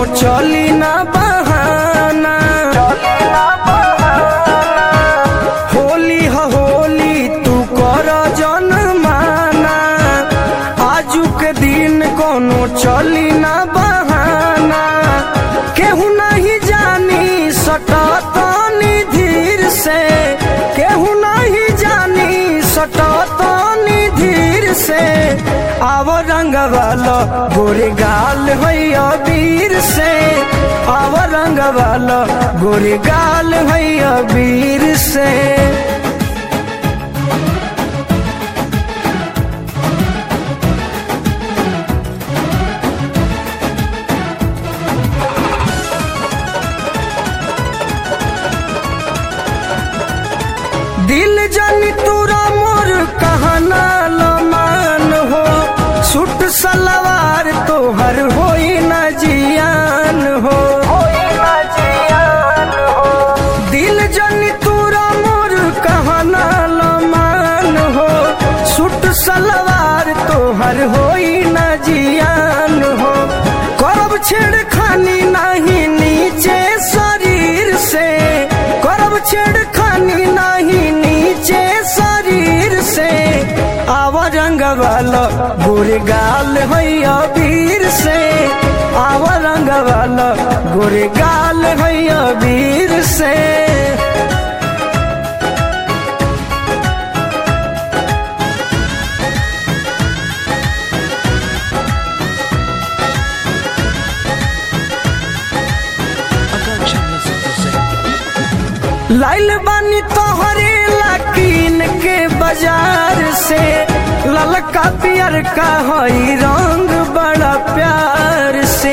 चली ना बहाना। होली ह होली तू कर जन माना, आजू के दिन कोनो चली ना बहाना। केहू नहीं जानी सटतनी धीर से, केहू नहीं जानी सटतनी धीर से। आव रंग वाला गोरे गाल भैया वीर से, आव रंग वाला गोरे गाल भैया वीर से। दिल जानी तूरा मोर कहना लमान हो, सूट सलवार तोहर होई न जियान हो। दिल जानी तूरा मोर कहना लमान हो, सूट सलवार तोहर होई न जियान हो। करब छेड़खानी नहीं नीचे शरीर से, करब छेड़खानी नहीं नीचे शरीर से। आव रंग वाला गोरे गाल भैया वीर से, आव रंग वाला गोरे गाल भैया वीर से। लाइल बानी तोहरे लाकीन के बाजार से, ललका पियर का हई रंग बड़ा प्यार से।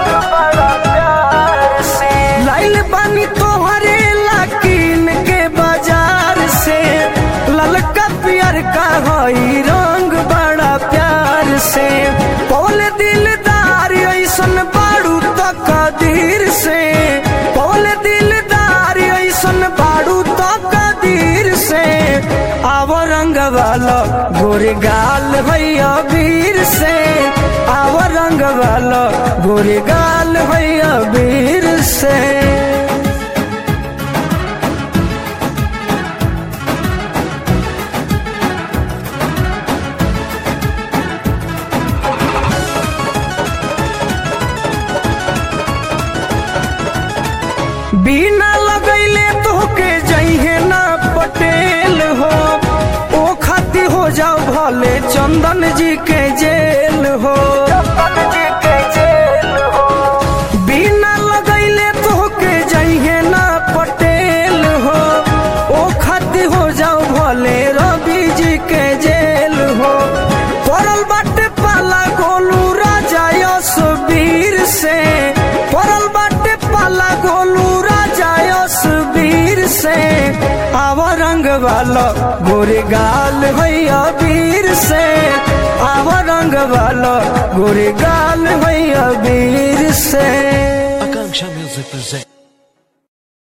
लाइल बानी तोहरे लाकीन के बाजार से, ललका पियर का हई रंग बड़ा प्यार से। पौले दिलदार ऐसन बाड़ू तो कदीर से, पौले दिलदार ऐसन बाड़ू तो कदीर से। आव रंग वाला गोरे गाल भैया वीर से, आव रंग वाला गोरे गाल भैया वीर से। बिना लगैले तोहके जइहे ना पटेल हो, ओ खाती हो जाओ भले चंदन जी के जेल हो। बिना लगैले तोहके जइहे ना पटेल हो, ओ खाती हो जाओ भले रवि जी के जेल हो। पड़ल बाटे पाला गोलू राजा यश वीर से, पड़ल बाटे पाला गोलू वीर से। आव रंग वाला गोरे गाल भैया वीर से, आव रंग वाला गोरे गाल भैया वीर से। Akanksha Music presents